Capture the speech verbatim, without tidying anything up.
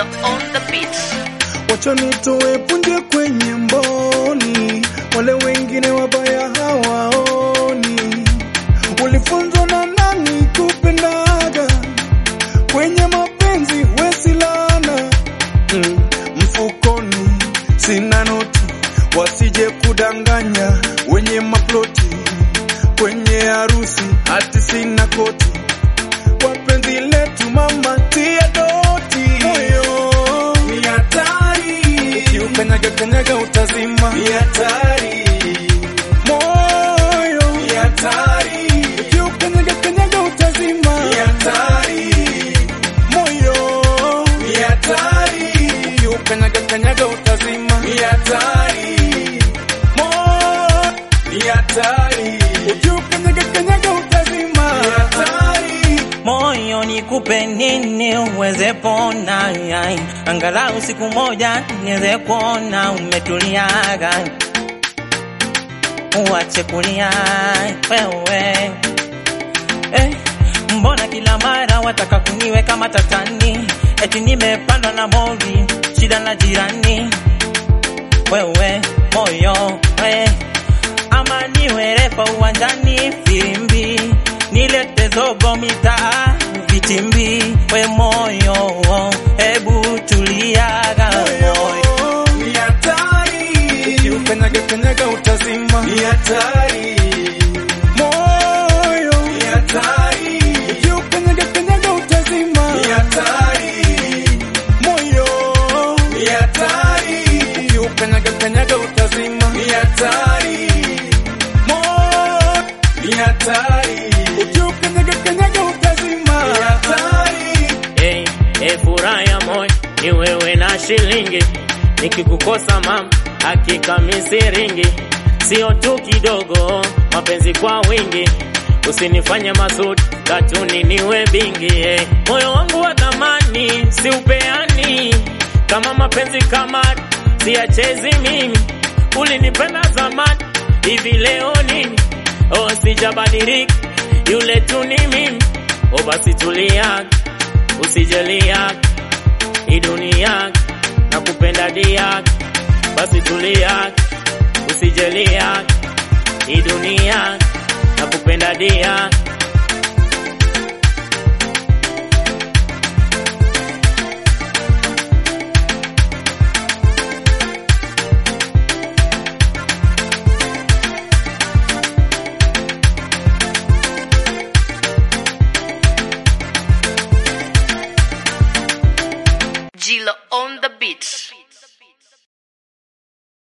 Gilo on the beat. Wacha nitoe punje kwenye mboni, wale wengine wabaya hawaoni. Ulifunzwa na nani kupendaga? Kwenye mapenzi wesilana. mm. Mfukoni sina noti, wasije kudanganya wenye maploti. Kwenye harusi hati sina koti, wapenzi letu mama tia doti. Moyo ni hatari, ukiukanyaga kanyaga utazima. Ni hatari, moyo ni hatari, ukiukanyaga kanyaga utazima. Ni hatari, moyo ni hatari, ukiukanyaga kanyaga utazima. Ni hatari, moyo ni hatari, ukiukanyaga kanyaga utazima. Ni hatari, moyo nikupe nini uweze pona, yai angalau siku moja niweze kuona umetuliaga, uache kulia wewe. Eh, mbona kila mara wataka kuniweka matatani, eti nimepandwa na mori, shida na jirani. Wewe moyo we, ama niwe refa uwanjani firimbi, nilete zogo mitaa vitimbi. We moyo hebu tuliaga, moyo ni hatari, ukiukanyaga kanyaga utazima. Ni hatari, moyo ni hatari, ukiukanyaga kanyaga utazima. Ni hatari, moyo ni hatari, ukiukanyaga kanyaga utazima. Ni hatari, moyo ni hatari, ukiukanyaga kanyaga utazima. Ni hatari. Hey, hey, furaha ya moyo ni wewe na shilingi, nikikukosa mama hakika misiringi. Sio tu kidogo, mapenzi kwa wingi, usinifanye mazuri katuni niwe bingi. Hey, moyo wangu wa thamani si upeani, kama mapenzi kama siachezi mimi. Ulinipenda zamani, hivi leo nini? Oh, sijabadilika, yule tu ni mimi. Oh, basi tulia, usijelia hii dunia, nakupenda dia. Basi tulia, usijelia hii dunia, nakupenda dia. Gilo on the beat.